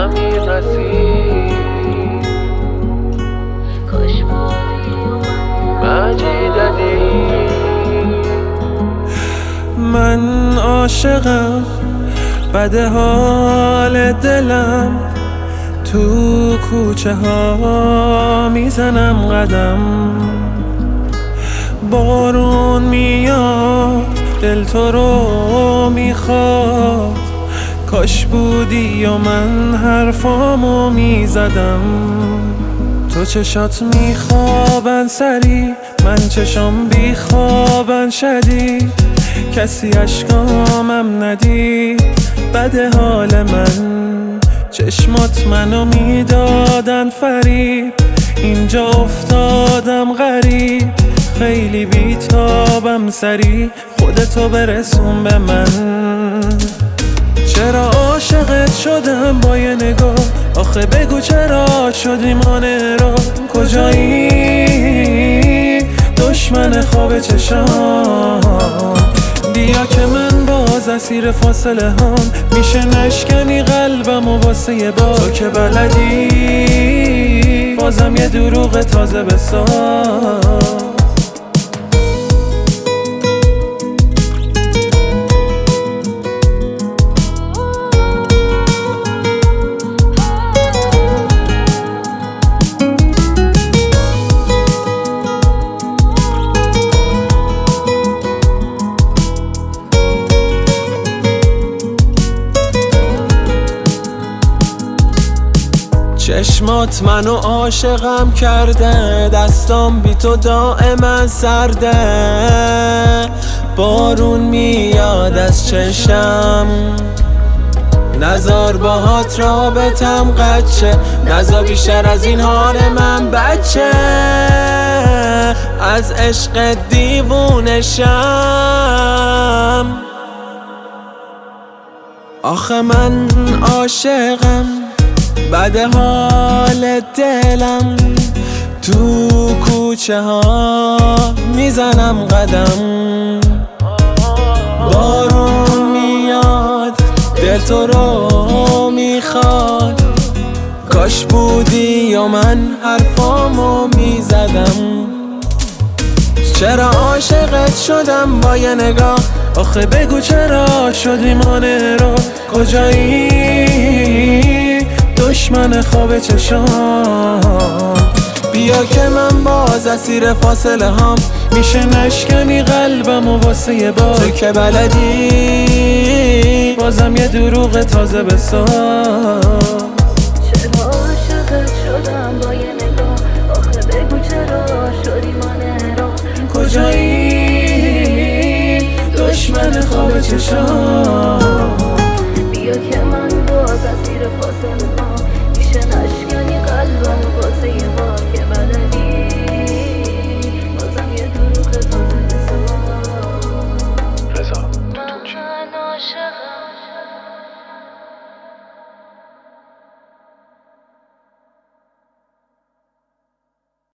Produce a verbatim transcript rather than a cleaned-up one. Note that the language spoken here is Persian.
میرسی مجیددی. من عاشقم، بده حال دلم، تو کوچه ها میزنم قدم. بارون میاد دل تو رو میخواد، کاش بودی و من حرفامو میزدم. تو چشات میخوابن سری، من چشام بیخوابن شدید. کسی اشکامم ندید، بده حال من. چشمات منو میدادن فریب، اینجا افتادم غریب. خیلی بیتابم سری، خودتو برسون به من. چرا عاشقت شدم با یه نگاه، آخه بگو چرا شدیم آن را. کجایی دشمن خواب چشام، بیا که من باز اسیر فاصله هم. میشه نشکنی قلبم و واسه یه بار، تو که بلدی بازم یه دروغ تازه بساز. چشمات منو عاشقم کرده، دستام بی تو دائما سرده. بارون میاد از چشم، نزار باهات رابطم قچه. نزار بیشتر از این حال من بچه، از عشق دیوونشم. آخه من عاشقم، بده حال دلم، تو کوچه ها میزنم قدم. بارون میاد دل تو رو میخواد، کاش بودی و من حرفامو میزدم. چرا عاشقت شدم با یه نگاه، آخه بگو چرا شدیم آن را. کجایی دشمن خواب چشام، بیا که من باز اسیر فاصله هم. میشه نشکنی قلبم و واسه یه بار، تو که بلدی بازم یه دروغ تازه بساز. چرا عاشقت شدم با یه نگاه، آخه بگو چرا شدی من را. کجایی دشمن خواب چشام،